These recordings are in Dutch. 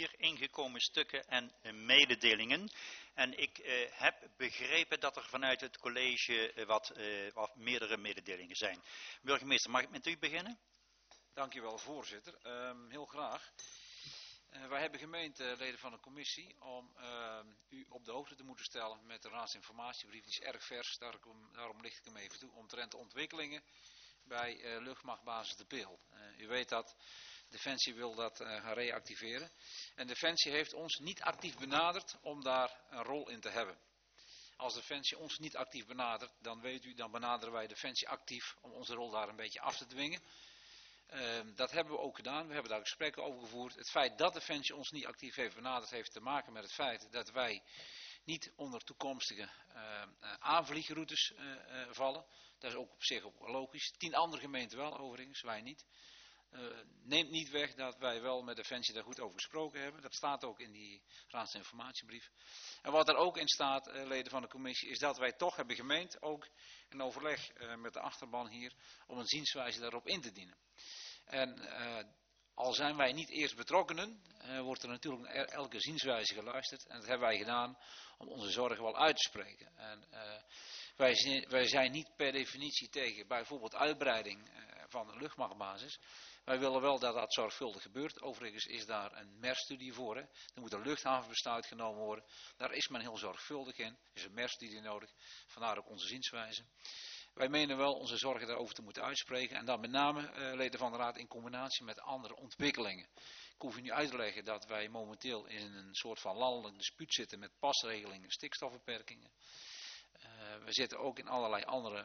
4 ingekomen stukken en mededelingen. En ik heb begrepen dat er vanuit het college wat meerdere mededelingen zijn. Burgemeester, mag ik met u beginnen? Dank u wel, voorzitter. Heel graag. Wij hebben gemeend, leden van de commissie, om u op de hoogte te moeten stellen met de raadsinformatiebrief. Die is erg vers, daarom licht ik hem even toe, omtrent de ontwikkelingen bij luchtmachtbasis De Peel. U weet dat Defensie wil dat gaan reactiveren. En Defensie heeft ons niet actief benaderd om daar een rol in te hebben. Als Defensie ons niet actief benadert, dan weet u, dan benaderen wij Defensie actief om onze rol daar een beetje af te dwingen. Dat hebben we ook gedaan, we hebben daar gesprekken over gevoerd. Het feit dat Defensie ons niet actief heeft benaderd heeft te maken met het feit dat wij niet onder toekomstige aanvliegroutes vallen. Dat is ook op zich ook logisch. 10 andere gemeenten wel overigens, wij niet. Neemt niet weg dat wij wel met Defensie daar goed over gesproken hebben. Dat staat ook in die raadsinformatiebrief. En wat er ook in staat, leden van de commissie, is dat wij toch hebben gemeend, ook in overleg met de achterban hier, om een zienswijze daarop in te dienen. En al zijn wij niet eerst betrokkenen, wordt er natuurlijk naar elke zienswijze geluisterd. En dat hebben wij gedaan om onze zorgen wel uit te spreken. En wij zijn niet per definitie tegen bijvoorbeeld uitbreiding van de luchtmachtbasis. Wij willen wel dat dat zorgvuldig gebeurt. Overigens is daar een MER-studie voor. Hè. Er moet een luchthavenbesluit genomen worden. Daar is men heel zorgvuldig in. Er is een MER-studie nodig. Vandaar ook onze zienswijze. Wij menen wel onze zorgen daarover te moeten uitspreken. En dan met name, leden van de Raad, in combinatie met andere ontwikkelingen. Ik hoef u niet uit te leggen dat wij momenteel in een soort van landelijk dispuut zitten met pasregelingen en stikstofbeperkingen. We zitten ook in allerlei andere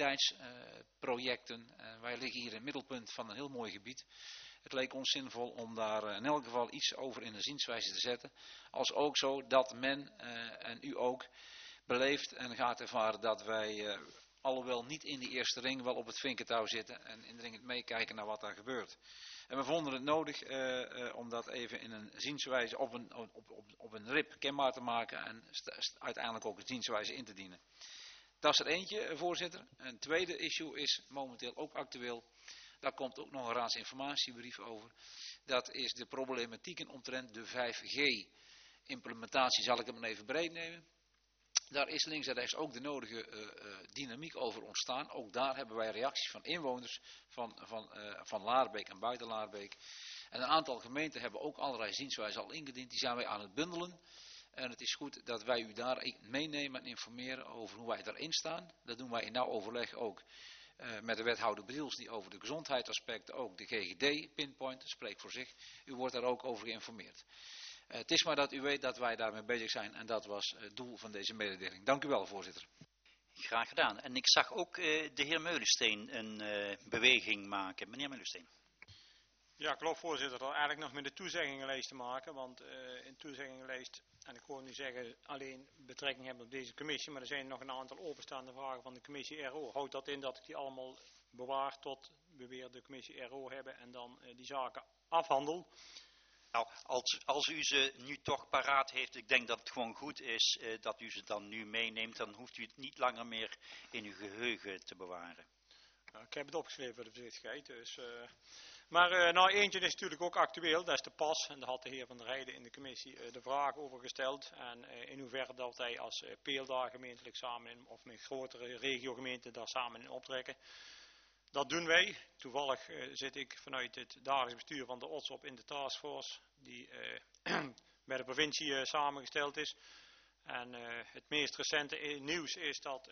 mobiliteitsprojecten. Wij liggen hier in het middelpunt van een heel mooi gebied. Het leek ons zinvol om daar in elk geval iets over in de zienswijze te zetten. Als ook zo dat men, en u ook, beleeft en gaat ervaren dat wij, alhoewel niet in de eerste ring, wel op het vinkentouw zitten en indringend meekijken naar wat daar gebeurt. En we vonden het nodig om dat even in een zienswijze op een rip kenbaar te maken en uiteindelijk ook een zienswijze in te dienen. Dat is er eentje, voorzitter. Een tweede issue is momenteel ook actueel. Daar komt ook nog een raadsinformatiebrief over. Dat is de problematiek omtrent de 5G implementatie. Zal ik hem even breed nemen? Daar is links en rechts ook de nodige dynamiek over ontstaan. Ook daar hebben wij reacties van inwoners van Laarbeek en buiten Laarbeek. En een aantal gemeenten hebben ook allerlei zienswijzen al ingediend. Die zijn wij aan het bundelen. En het is goed dat wij u daar meenemen en informeren over hoe wij daarin staan. Dat doen wij in nauw overleg ook met de wethouder Briels, die over de gezondheidsaspecten ook de GGD pinpoint, dat spreekt voor zich. U wordt daar ook over geïnformeerd. Het is maar dat u weet dat wij daarmee bezig zijn en dat was het doel van deze mededeling. Dank u wel, voorzitter. Graag gedaan. En ik zag ook de heer Meulensteen een beweging maken. Meneer Meulensteen. Ja, klopt, voorzitter. Dat had eigenlijk nog met de toezeggingenlijst te maken. Want in de toezeggingenlijst, en ik hoor nu zeggen alleen betrekking hebben op deze commissie, maar er zijn nog een aantal openstaande vragen van de commissie RO. Houdt dat in dat ik die allemaal bewaar tot we weer de commissie RO hebben en dan die zaken afhandel? Nou, als u ze nu toch paraat heeft, ik denk dat het gewoon goed is dat u ze dan nu meeneemt, dan hoeft u het niet langer meer in uw geheugen te bewaren. Nou, ik heb het opgeschreven voor de voorzichtigheid. Dus, maar nou, eentje is natuurlijk ook actueel, dat is de pas. En daar had de heer Van der Heijden in de commissie de vraag over gesteld. En in hoeverre dat wij als Peel daar gemeentelijk samen in, of met grotere regiogemeenten daar samen in optrekken. Dat doen wij. Toevallig zit ik vanuit het dagelijks bestuur van de OTSOP in de taskforce die bij de provincie samengesteld is. En het meest recente nieuws is dat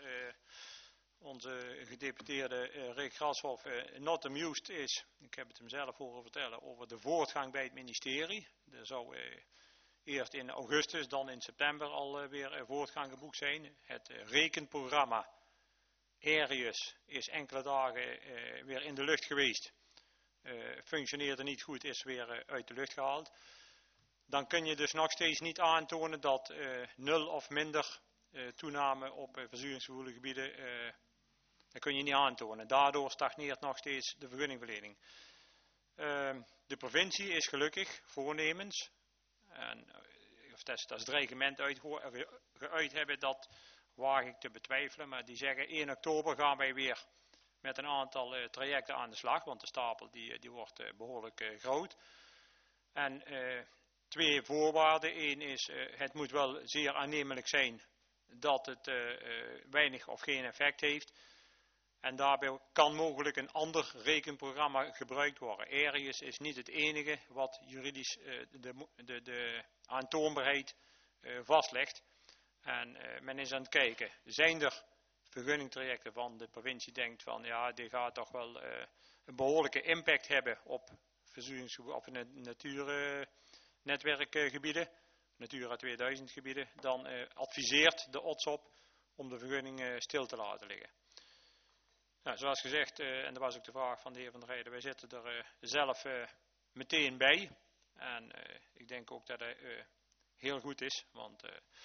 onze gedeputeerde Rick Grashoff not amused is. Ik heb het hem zelf horen vertellen over de voortgang bij het ministerie. Er zou eerst in augustus, dan in september alweer voortgang geboekt zijn. Het rekenprogramma Arius is enkele dagen weer in de lucht geweest. Functioneerde niet goed, is weer uit de lucht gehaald. Dan kun je dus nog steeds niet aantonen dat 0 of minder toename op verzuuringsgevoelige gebieden, dat kun je niet aantonen. Daardoor stagneert nog steeds de vergunningverlening. De provincie is gelukkig voornemens, en of dat is dreigement geuit hebben, dat waag ik te betwijfelen, maar die zeggen 1 oktober gaan wij weer met een aantal trajecten aan de slag, want de stapel die wordt behoorlijk groot. En 2 voorwaarden. Eén is, het moet wel zeer aannemelijk zijn dat het weinig of geen effect heeft. En daarbij kan mogelijk een ander rekenprogramma gebruikt worden. Arius is niet het enige wat juridisch de aantoonbaarheid vastlegt. En men is aan het kijken, zijn er vergunningtrajecten van de provincie denkt van ja, die gaat toch wel een behoorlijke impact hebben op naturnetwerkgebieden, Natura 2000 gebieden, dan adviseert de ODSOP om de vergunning stil te laten liggen. Nou, zoals gezegd, en dat was ook de vraag van de heer Van der Rijden, wij zitten er zelf meteen bij. En ik denk ook dat hij heel goed is, want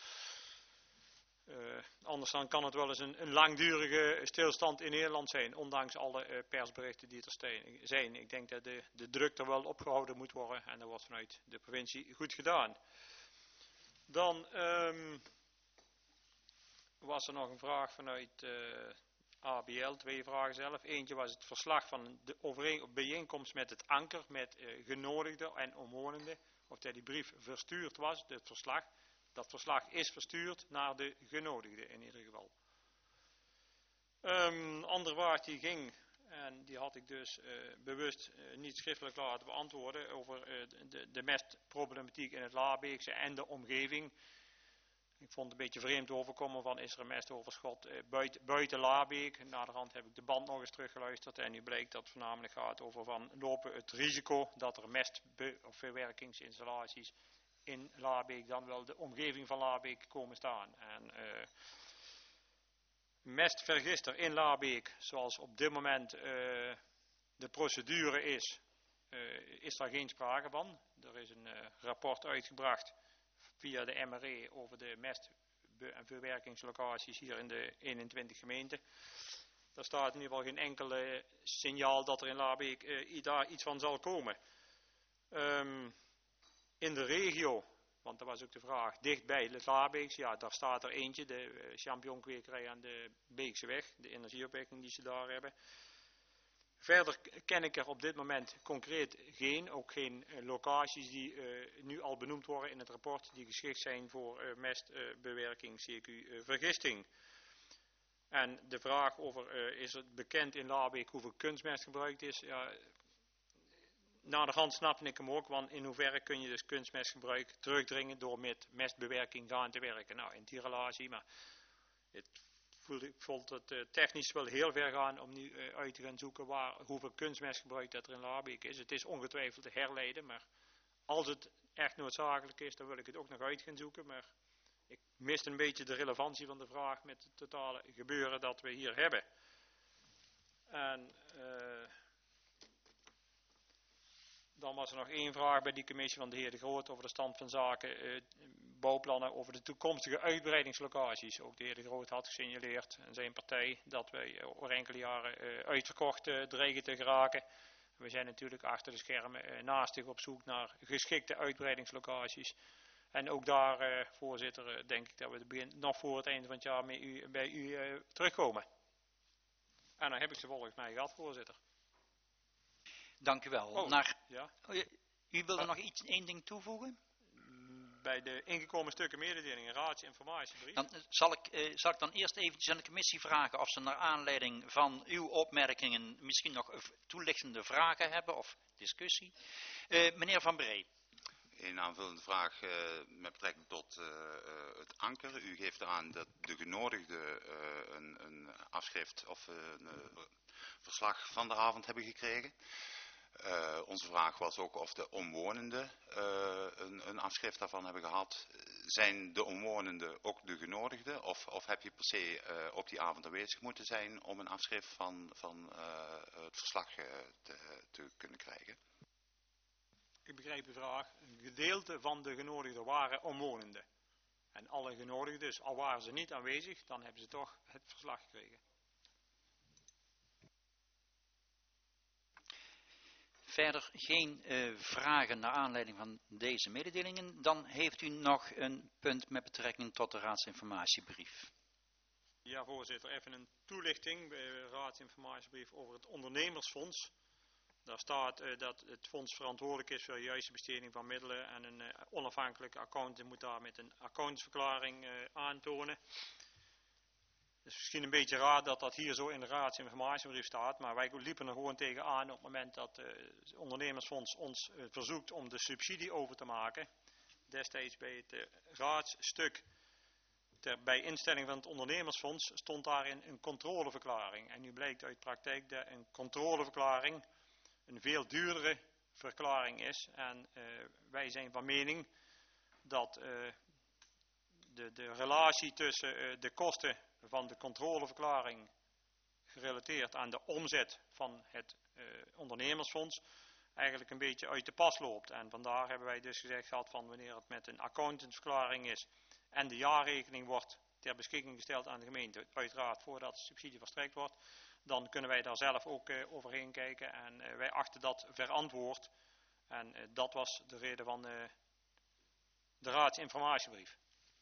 anders dan kan het wel eens een langdurige stilstand in Nederland zijn, ondanks alle persberichten die er zijn. Ik denk dat de druk er wel opgehouden moet worden en dat wordt vanuit de provincie goed gedaan. Dan was er nog een vraag vanuit ABL, 2 vragen zelf. Eentje was het verslag van de bijeenkomst met het anker, met genodigden en omwonenden, of dat die brief verstuurd was, het verslag. Dat verslag is verstuurd naar de genodigden in ieder geval. Andere vraag die ging, en die had ik dus bewust niet schriftelijk laten beantwoorden, over de mestproblematiek in het Laarbeekse en de omgeving. Ik vond het een beetje vreemd overkomen van is er een mestoverschot buiten Laarbeek. Naderhand heb ik de band nog eens teruggeluisterd en nu blijkt dat het voornamelijk gaat over van lopen het risico dat er of verwerkingsinstallaties in Laarbeek, dan wel de omgeving van Laarbeek komen staan. En mestvergister in Laarbeek, zoals op dit moment de procedure is daar geen sprake van. Er is een rapport uitgebracht via de MRE over de mest- en verwerkingslocaties hier in de 21 gemeenten. Daar staat in ieder geval geen enkele signaal dat er in Laarbeek daar iets van zal komen. In de regio, want dat was ook de vraag, dichtbij het Laarbeeks, ja, daar staat er eentje, de champignonkwekerij aan de Beekseweg, de energieopwekking die ze daar hebben. Verder ken ik er op dit moment concreet ook geen locaties die nu al benoemd worden in het rapport, die geschikt zijn voor mestbewerking, CQ vergisting. En de vraag over, is het bekend in Laarbeek hoeveel kunstmest gebruikt is, ja, naderhand snapte ik hem ook, want in hoeverre kun je dus kunstmestgebruik terugdringen door met mestbewerking gaan te werken. Nou, in die relatie, maar ik vond het technisch wel heel ver gaan om nu uit te gaan zoeken hoeveel kunstmestgebruik dat er in Laarbeek is. Het is ongetwijfeld te herleiden, maar als het echt noodzakelijk is, dan wil ik het ook nog uit gaan zoeken. Maar ik miste een beetje de relevantie van de vraag met het totale gebeuren dat we hier hebben. En dan was er nog 1 vraag bij die commissie van de heer De Groot over de stand van zaken, bouwplannen over de toekomstige uitbreidingslocaties. Ook de heer De Groot had gesignaleerd en zijn partij dat wij over enkele jaren uitverkocht dreigen te geraken. We zijn natuurlijk achter de schermen naastig op zoek naar geschikte uitbreidingslocaties. En ook daar, voorzitter, denk ik dat we nog voor het einde van het jaar bij u terugkomen. En dan heb ik ze volgens mij gehad, voorzitter. Dank u wel. Ja. U wilde nog één ding toevoegen? Bij de ingekomen stukken mededelingen, raadsinformatiebrief. Dan zal ik dan eerst eventjes aan de commissie vragen of ze naar aanleiding van uw opmerkingen misschien nog toelichtende vragen hebben of discussie. Meneer Van Bree. Een aanvullende vraag met betrekking tot het anker. U geeft aan dat de genodigden een afschrift of een verslag van de avond hebben gekregen. Onze vraag was ook of de omwonenden een afschrift daarvan hebben gehad. Zijn de omwonenden ook de genodigden? Of heb je per se op die avond aanwezig moeten zijn om een afschrift van het verslag te kunnen krijgen? Ik begrijp de vraag. Een gedeelte van de genodigden waren omwonenden. En alle genodigden, dus al waren ze niet aanwezig, dan hebben ze toch het verslag gekregen. Verder geen vragen naar aanleiding van deze mededelingen. Dan heeft u nog een punt met betrekking tot de raadsinformatiebrief. Ja, voorzitter, even een toelichting bij de raadsinformatiebrief over het ondernemersfonds. Daar staat dat het fonds verantwoordelijk is voor de juiste besteding van middelen en een onafhankelijke accountant moet daar met een accountantsverklaring aantonen. Het is misschien een beetje raar dat dat hier zo in de raadsinformatiebrief staat, maar wij liepen er gewoon tegenaan op het moment dat het ondernemersfonds ons verzoekt om de subsidie over te maken. Destijds bij het raadsstuk bij instelling van het ondernemersfonds stond daarin een controleverklaring. En nu blijkt uit praktijk dat een controleverklaring een veel duurdere verklaring is. En wij zijn van mening dat de relatie tussen de kosten van de controleverklaring gerelateerd aan de omzet van het ondernemersfonds eigenlijk een beetje uit de pas loopt. En vandaar hebben wij dus gezegd gehad van wanneer het met een accountantsverklaring is en de jaarrekening wordt ter beschikking gesteld aan de gemeente, uiteraard voordat de subsidie verstrekt wordt, dan kunnen wij daar zelf ook overheen kijken en wij achten dat verantwoord. En dat was de reden van de raadsinformatiebrief.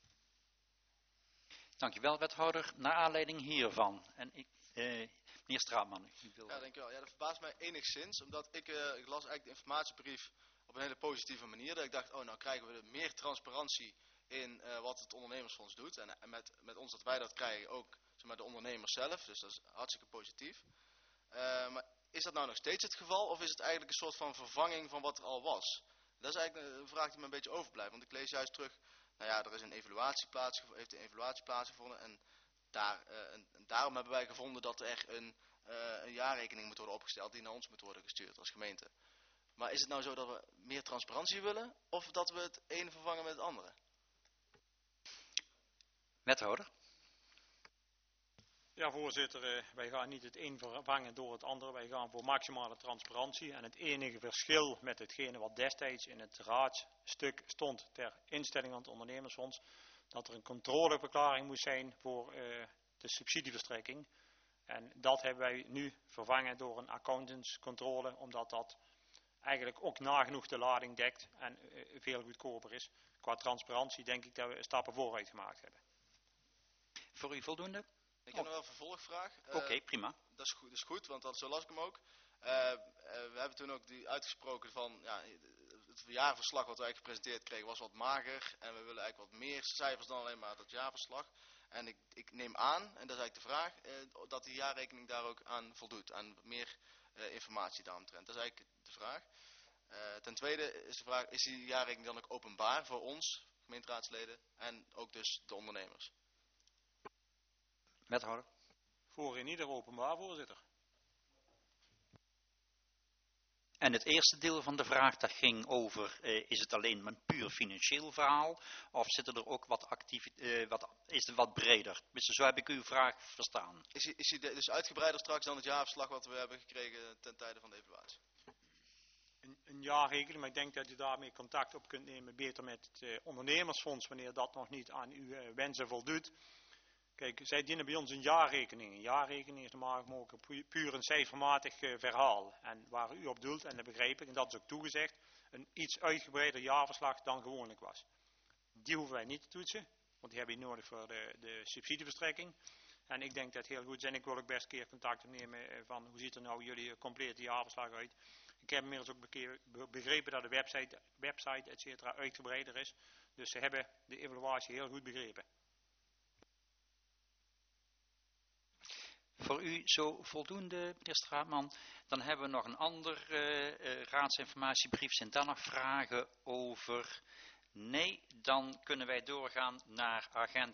Dankjewel, wethouder. Naar aanleiding hiervan. En meneer Straatman. Ja, dankjewel. Ja, dat verbaast mij enigszins, omdat ik las eigenlijk de informatiebrief op een hele positieve manier. Dat ik dacht, oh, nou krijgen we meer transparantie in wat het ondernemersfonds doet. En met ons dat wij dat krijgen, ook zeg maar, de ondernemers zelf. Dus dat is hartstikke positief. Maar is dat nou nog steeds het geval, of is het eigenlijk een soort van vervanging van wat er al was? Dat is eigenlijk een vraag die me een beetje overblijft. Want ik lees juist terug, nou ja, er is een evaluatie plaatsgevonden en daarom hebben wij gevonden dat er een jaarrekening moet worden opgesteld die naar ons moet worden gestuurd als gemeente. Maar is het nou zo dat we meer transparantie willen of dat we het ene vervangen met het andere? Wethouder. Ja, voorzitter, wij gaan niet het een vervangen door het andere. Wij gaan voor maximale transparantie. En het enige verschil met hetgene wat destijds in het raadsstuk stond ter instelling van het ondernemersfonds, dat er een controleverklaring moest zijn voor de subsidieverstrekking. En dat hebben wij nu vervangen door een accountantscontrole, omdat dat eigenlijk ook nagenoeg de lading dekt en veel goedkoper is. Qua transparantie denk ik dat we stappen vooruit gemaakt hebben. Voor u voldoende? Ik heb nog wel een vervolgvraag. Oké, prima. Dat is goed, want zo las ik hem ook. We hebben toen ook uitgesproken van, ja, het jaarverslag wat wij gepresenteerd kregen was wat mager. En we willen eigenlijk wat meer cijfers dan alleen maar dat jaarverslag. En ik neem aan, en dat is eigenlijk de vraag, dat die jaarrekening daar ook aan voldoet. Aan meer informatie daaromtrent. Dat is eigenlijk de vraag. Ten tweede is de vraag, is die jaarrekening dan ook openbaar voor ons, gemeenteraadsleden, en ook dus de ondernemers? Wethouder. Voor in ieder openbaar, voorzitter. En het eerste deel van de vraag, dat ging over, is het alleen een puur financieel verhaal? Of zitten er ook is het wat breder? Dus zo heb ik uw vraag verstaan. Is die dus uitgebreider straks dan het jaarverslag wat we hebben gekregen ten tijde van de evaluatie? Een jaarrekening, maar ik denk dat u daarmee contact op kunt nemen beter met het ondernemersfonds, wanneer dat nog niet aan uw wensen voldoet. Kijk, zij dienen bij ons een jaarrekening. Een jaarrekening is normaal gesproken puur een cijfermatig verhaal. En waar u op doelt, en dat begreep ik, en dat is ook toegezegd, een iets uitgebreider jaarverslag dan gewoonlijk was. Die hoeven wij niet te toetsen, want die hebben we nodig voor de subsidieverstrekking. En ik denk dat het heel goed is. En ik wil ook best een keer contact opnemen van hoe ziet er nou jullie complete jaarverslag uit. Ik heb inmiddels ook begrepen dat de website et cetera uitgebreider is. Dus ze hebben de evaluatie heel goed begrepen. Voor u zo voldoende, meneer Straatman. Dan hebben we nog een ander raadsinformatiebrief. Zijn daar nog vragen over? Nee, dan kunnen wij doorgaan naar agenda